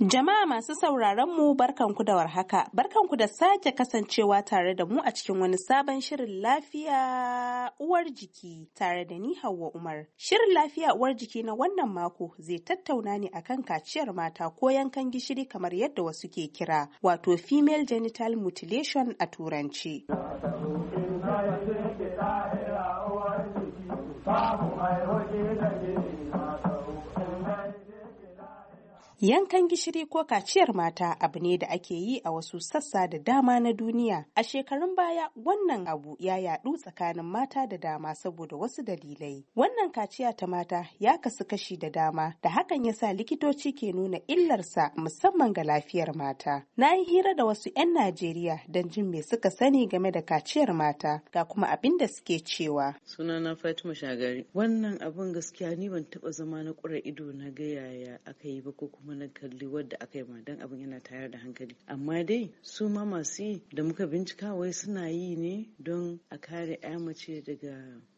Jama'a masu sauraron mu barkanku da warhaka, barkanku da sake kasancewa tare da mu a cikin wani sabon shirin lafiya uwar jiki tare da ni Hauwa Umar. Shirin lafiya uwar jiki na wannan mako zai tattauna ne akan kaciyar mata ko yankan gishiri kamar yadda wasu ke kira, wato female genital mutilation a turanci. Yankan gishiri ko kaciyar mata abu ne da ake yi a wasu sassa da dama na duniya. A shekarun baya wannan abu ya yaɗu tsakanin mata da dama saboda wasu dalilai. Wannan kaciya ta mata ya kasu kashi da dama da hakan ya sa likitoci ke nuna illarsa musamman ga lafiyar mata. Na yi hira da wasu 'yan Najeriya don jin me suka sani game da kaciyar mata ga kuma abin da suke cewa. Sunana Fatima Shagari. Wannan abin gaskiya ni ban taɓa zama na ƙura ido na ga yaya aka yi ba ko kuma na kalli wadda aka yi ma don abin yana tayar da hankali, amma dai su ma masu yi da muka bincika wai suna yi ne don a kare 'ya mace daga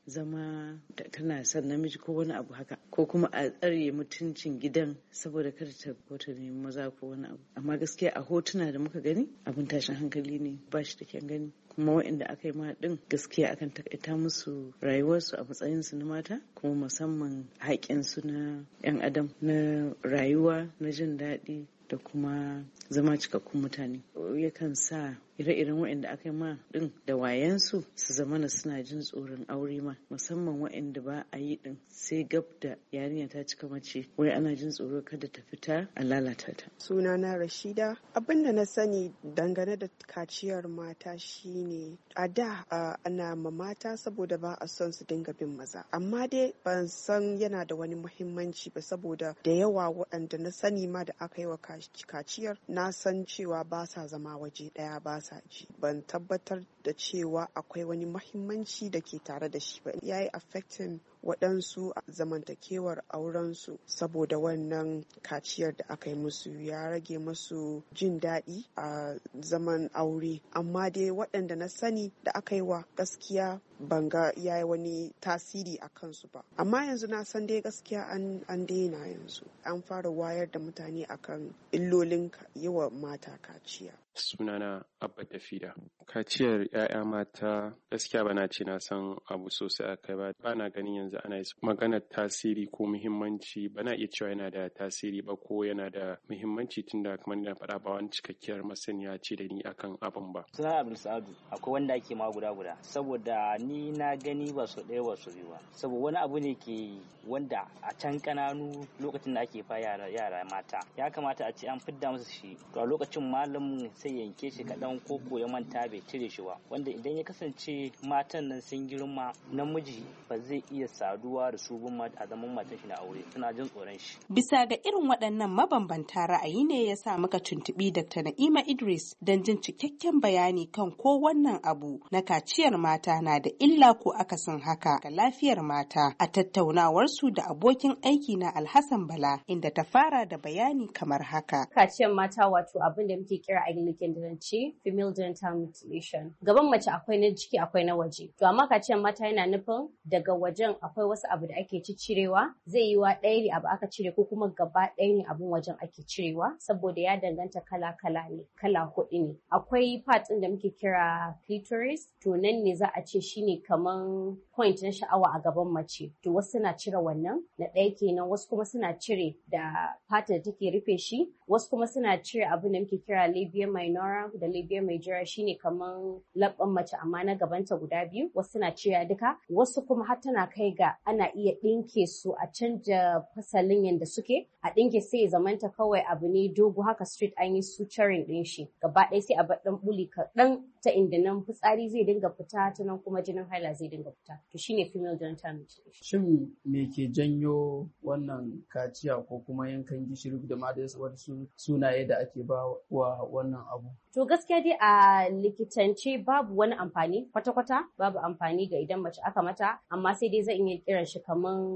zama tana son namiji ko wani abu haka, ko kuma a tsare mutuncin gidan saboda kada ta bota nemi maza ko wani abu. Amma gaskiya a hotuna da muka gani abin tashin hankali ne, ba shi da kyan gani, kuma waɗanda aka yi ma ɗin gaskiya akan takaita musu rayuwarsu a matsayinsu na mata, kuma musamman haƙƙinsu na 'yan adam na rayuwa na jin daɗi da kuma zama cikakkun mutane. Yakan sa ire-iren waɗanda aka yi ma ɗin da wayansu su zamana suna jin tsoron aure ma, musamman waɗanda ba a yi ɗin sai gab da yarinya ta cika mace, wai ana jin tsoro kada ta fita a lalata ta. Sunana Rashida. Abin da na sani dangane da kaciyar mata shine a da ana ma mata saboda ba a son su dinga bin maza, amma dai ban san yana da wani muhimmanci ba saboda da yawa waɗanda na sani ma da aka yi wa kaciyar na san cewa ba sa zama waje ɗaya, ba sa ji. Ban tabbatar da cewa akwai wani muhimmanci da ke tare da shi ba. Ya yi affecting waɗansu zamantakewar aurensu saboda wannan kaciyar da aka yi musu, ya rage musu jin daɗi a zaman aure. Amma dai waɗanda na sani da aka yi wa gaskiya ban ga ya yi wani tasiri a kansu ba. Amma yanzu na san dai gaskiya an daina yanzu. An fara wayar da mutane akan illolin yi wa mata kaciya. Sunana Abba Tafida. Kaciyar 'ya'ya mata gaskiya bana ce na san abu sosai a kai ba. Bana ganin yanzu ana maganar tasiri ko muhimmanci, bana iya cewa yana da tasiri ba ko yana da muhimmanci tunda kamar na faɗa ba wani cikakkiyar masaniya ce da ni akan abin ba. Sunana Abdul Sa'adu. Akwai wanda ake ma guda saboda ni na gani ba su ɗaya ba su biyu ba. Saboda wani abu ne ke wanda a can kananu lokacin da ake fa yara mata ya kamata a ce an fidda musu shi. To a lokacin malamin sai yanke shi kaɗan koko ya manta bai cire shi ba, wanda idan ya kasance matan nan sun girma namiji ba zai iya saduwa da su bin a zaman matan shi na aure, suna jin tsoron shi. Bisa ga irin waɗannan mabambanta ra'ayi ne ya sa muka tuntuɓi Dr. Na'ima Idris don jin cikakken bayani kan ko wannan abu na kaciyar mata na da illa ko akasin haka ga lafiyar mata a tattaunawarsu da abokin aiki na Alhassan Bala, inda ta fara da bayani kamar haka. Kaciyar mata wato abin da muke kira a likitanci female genital mutilation. Gaban mace akwai na jiki akwai na waje. To amma kaciyar mata yana nufin daga wajen akwai wasu abu da ake cirewa, zai yi wa ɗaya ne abu aka cire ko kuma gaba ɗaya ne abin wajen ake cirewa, saboda ya danganta kala-kala ne, kala 4 ne. Akwai part ɗin da muke kira clitoris, to nan ne za a ce shine kaman point na sha'awa a gaban mace. To wasu suna cire wannan na ɗaya kenan, wasu kuma suna cire da fata da take rufe shi, wasu kuma suna cire abin da muke kira labia minora da labia majora, shine kaman labban mace amma na gabanta guda biyu, wasu suna cire duka, wasu kuma har tana kai ga ana iya ɗinke su a canja fasalin yanda suke, a ɗinke sai ya zamanta kawai abu ne dogo haka straight, an yi suturing ɗin shi gaba ɗaya sai a bar ɗan buli kaɗan ta inda nan fitsari zai dinga fita ta nan kuma jinin haila zai dinga fita. To shine female genital mutilation. Shin me ke janyo wannan kaciya ko kuma yankan gishiri da ma da wasu sunaye da ake ba wa wannan abu? To gaskiya dai a likitance babu wani amfani kwata-kwata, babu amfani ga idan mace aka mata, amma sai dai zan iya kiran shi kaman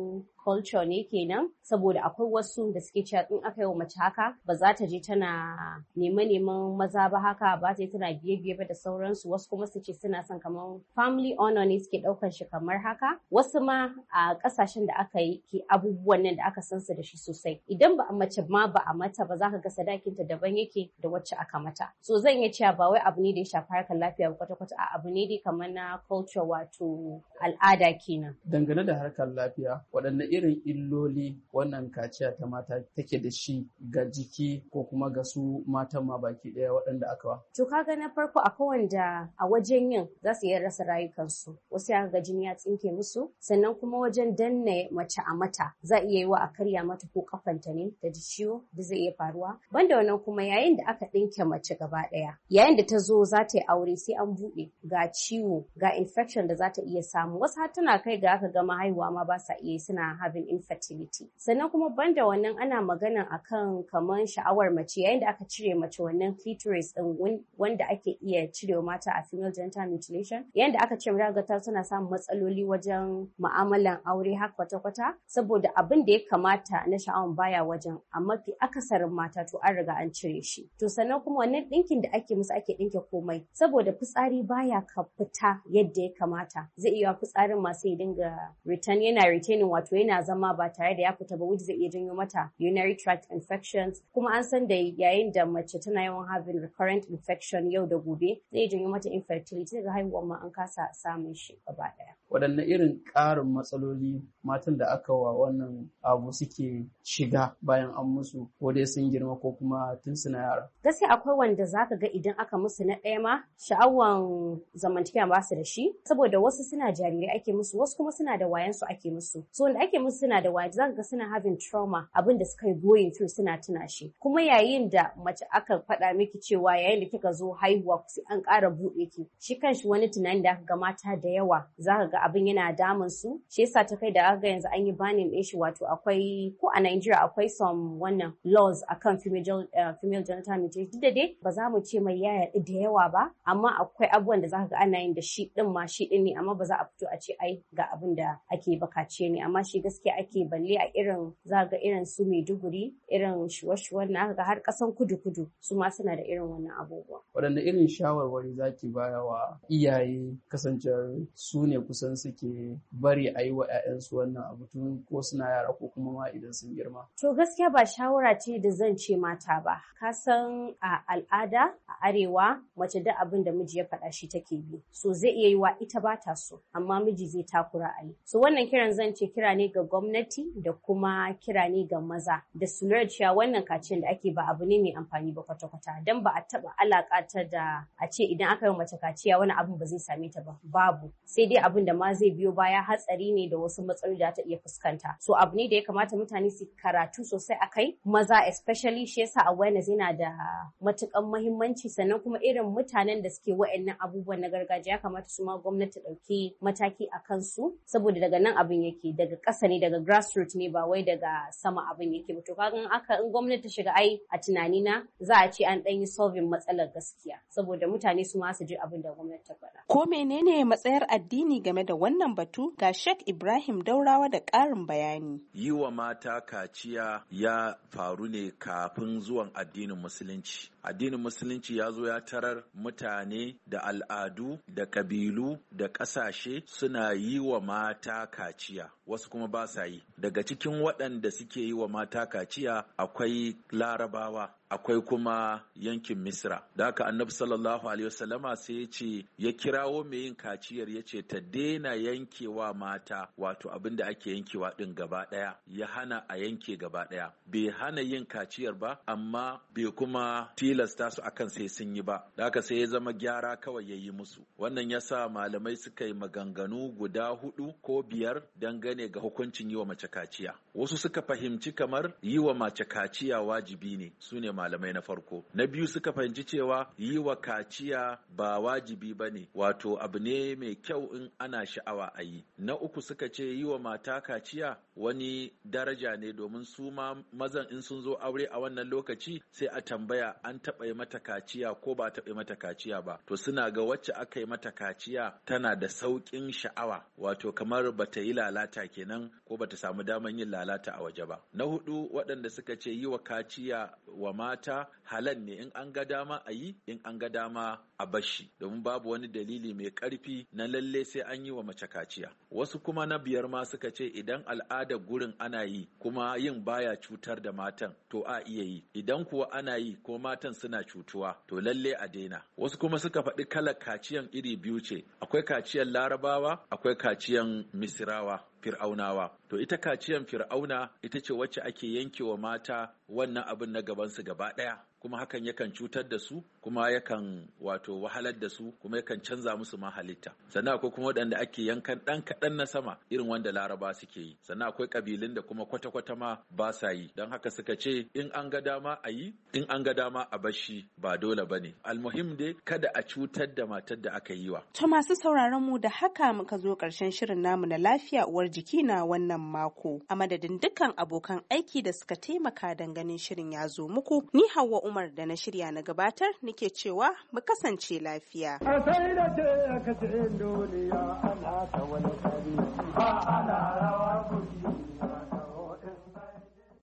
culture ne kenan, saboda akwai wasu da suke cewa in aka yi wa mace haka ba za ta je tana neman maza ba haka, ba ta yi tana biye ba da sauransu. Wasu kuma su ce suna son kamar family honor ne suke ɗaukar shi kamar haka. Wasu ma a ƙasashen da aka yi ke abubuwan nan da aka san su da shi sosai, idan ba a mace ma ba a mata ba za ka ga sadakinta daban yake da wacce aka mata. So zan iya cewa ba wai abu ne da ya shafi harkar lafiya kwata-kwata, a abu ne dai kamar na culture, wato al'ada kenan. Dangane da harkar lafiya, waɗanne irin illoli wannan kaciya ta mata take da shi ga jiki ko kuma ga su matan ma baki ɗaya waɗanda aka wa? To kaga na farko akwai wanda a wajen yin za su iya rasa rayukansu, wasu ya ga jini ya tsinke musu, sannan kuma wajen danne mace a mata za iya yi wa a karya mata ko kafanta ne da ciwo da zai iya faruwa. Banda wannan kuma yayin da aka ɗinke mace gaba ɗaya, yayin da ta zo za ta yi aure sai an buɗe, ga ciwo ga infection da za ta iya samu, wasu har tana kai ga aka gama haihuwa ma ba sa iya, suna having infertility. Sannan kuma banda wannan ana magana akan kamar sha'awar mace yayin da aka cire mace wannan clitoris din wanda ake iya cirewa mata a female genital mutilation, yayin da aka cire ga ta suna samun matsaloli wajen mu'amalan aure har kwata-kwata, saboda abin da ya kamata na sha'awan baya wajen, amma fi akasarin mata to an riga an cire shi. To sannan kuma wannan ɗinkin da ake musu ake ɗinke komai, saboda fitsari baya ka fita yadda ya kamata, zai iya fitsarin masu ya dinga retaining, wato yana zama ba tare da ya fita ba, wanda zai iya janyo mata urinary tract infections. Kuma an san da yayin da mace tana yawan having recurrent infection yau da gobe, zai janyo mata infertility, ga haihuwar ma an kasa samun shi gaba ɗaya. Waɗanne irin ƙarin matsaloli matan da aka wa wannan abu suke shiga bayan an musu, ko dai sun girma ko kuma tun suna yara? Gaskiya akwai wanda zaka ga idan aka musu na ɗaya ma sha'awan zamantakewa ba su da shi, saboda wasu suna jarirai ake musu, wasu kuma suna da wayan su ake musu. So wanda ake musu suna da wayan, zaka ga suna having trauma, abin da suka yi going through suna tuna shi. Kuma yayin da mace aka faɗa miki cewa yayin da kika zo haihuwa sai an ƙara buɗe ki, shi kanshi wani tunani da aka ga mata da yawa zaka ga abin yana damun su, shi yasa ta kai da aka yanzu an yi banning ɗin shi, wato akwai ko a Nigeria akwai some wannan laws akan female genital mutilation. Duk da dai ba za mu ce mai yaya da yawa ba, amma akwai abubuwan da zaka ga ana yin da shi ɗin ne, amma ba za a fito a ce ai ga abin da ake bakace ne, amma shi gaskiya ake balle a irin zaka ga irin su Maiduguri, irin shuwa-shuwan na ga har ƙasan kudu su ma suna da irin wannan abubuwa. Waɗanne irin shawarwari zaki baya wa iyaye kasancewar su ne kusan suke bari a yi wa 'ya'yansu wannan abu tun ko suna yara ko kuma ma idan sun girma? To gaskiya ba shawara ce da zan ce mata ba. Ka san a al'ada a arewa mace da abin da miji ya faɗa shi take bi. So zai iya yi wa ita ba ta so, amma miji zai takura a yi. So wannan kiran zan ce kira ne ga gwamnati da kuma kira ne ga maza da su lura cewa wannan kaciyar da ake ba abu ne mai amfani ba kwata-kwata. Dan ba a taɓa alaƙa da a ce idan aka yi mace kaciya wani abin ba zai same ta ba. Babu. Sai dai abin da ma zai biyo baya hatsari ne da wasu matsaloli da ta iya fuskanta. So abu ne da ya kamata mutane su karatu sosai akai, maza especially, shi yasa awareness yana da matukan muhimmanci. Sannan kuma irin mutanen da suke wa'annan abubuwan na gargajiya ya kamata su ma gwamnati ɗauki mataki a kansu, saboda daga nan abin yake, daga ƙasa ne, daga grassroots ne, ba wai daga sama abin yake ba. To kaga in gwamnati ta shiga ai a tunani na za a ce an ɗan yi solving matsalar gaskiya, saboda mutane su ma su ji abin da gwamnati ta faɗa. Ko menene matsayar addini game da wannan batu? Ga Sheikh Ibrahim Daurawa da ƙarin bayani. Yi wa mata kaciya ya faru ne kafin zuwan addinin Musulunci. Addinin Musulunci ya zo ya tarar mutane da al'adu da ƙabilu da ƙasashe suna yi wa mata kaciya, wasu kuma ba sa yi. Daga cikin waɗanda suke yi wa mata kaciya akwai Larabawa, akwai kuma yankin Misra. Da haka Annabi sallallahu alaihi wasallama sai ya ce ya kirawo mai yin kaciyar ya ce ta daina yankewa mata, wato abin da ake yankewa din gaba ɗaya, ya hana a yanke gaba ɗaya. Bai hana yin kaciyar ba, amma bai kuma tilasta su akan sai sun yi ba. Da haka sai ya zama gyara kawai ya yi musu. Wannan ya sa malamai suka yi maganganu guda 4 ko 5 dangane ga hukuncin yi wa mace kaciya. Wasu suka fahimci kamar yi wa mace kaciya wajibi ne, su ne malamai na farko. Na biyu suka fahimci cewa yi wa kaciya ba wajibi ba ne, wato abu ne mai kyau in ana sha'awa a yi. Na uku suka ce yi wa mata kaciya wani daraja ne, domin su ma mazan in sun zo aure a wannan lokaci sai a tambaya an taɓa yi mata kaciya ko ba taɓa yi mata kaciya ba. To suna ga wacce aka yi mata kaciya tana da sauƙin sha'awa, wato kamar bata yi lalata kenan ko bata samu daman yin lalata a waje ba. Na hudu waɗanda suka ce yi wa kaciya wa mata halal ne, in an ga dama a yi, in an ga dama a bashi, domin babu wani dalili mai ƙarfi na lalle sai an yi wa mace kaciya. Wasu kuma na biyar ma suka ce idan al'adar gurin ana yi kuma yin baya cutar da matan to a iya yi, idan kuwa ana yi ko matan suna cutuwa to lalle a daina. Wasu kuma suka faɗi kalar kaciyan iri biyu ce, akwai kaciyan larabawa, akwai kaciyan misirawa, fir'aunawa. To ita kaciyan fir'auna ita ce wacce ake yankewa mata wannan abin na gabansu gaba ɗaya, kuma hakan yakan cutar da su, kuma yakan wato wahalar da su, kuma yakan canza musu ma halitta. Sannan akwai kuma waɗanda ake yankan ɗan kaɗan na sama irin wanda laraba suke yi. Sannan akwai ƙabilun da kuma kwata-kwata ma ba sa yi, don haka suka ce in an ga dama a yi, in an ga dama a bashi, ba dole ba ne. Almuhim dai kada a cutar da matar da aka yi wa. To masu sauraron mu, da haka muka zo ƙarshen shirin namu na lafiya uwar jiki na wannan mako. A madadin dukkan abokan aiki da suka taimaka don ganin shirin ya zo muku, ni Hauwa Umar da na shirya na gabatar nake cewa mu kasance lafiya. A sai da ce ka ce duniya ana ta wani kari, ba ana rawa kuɗi.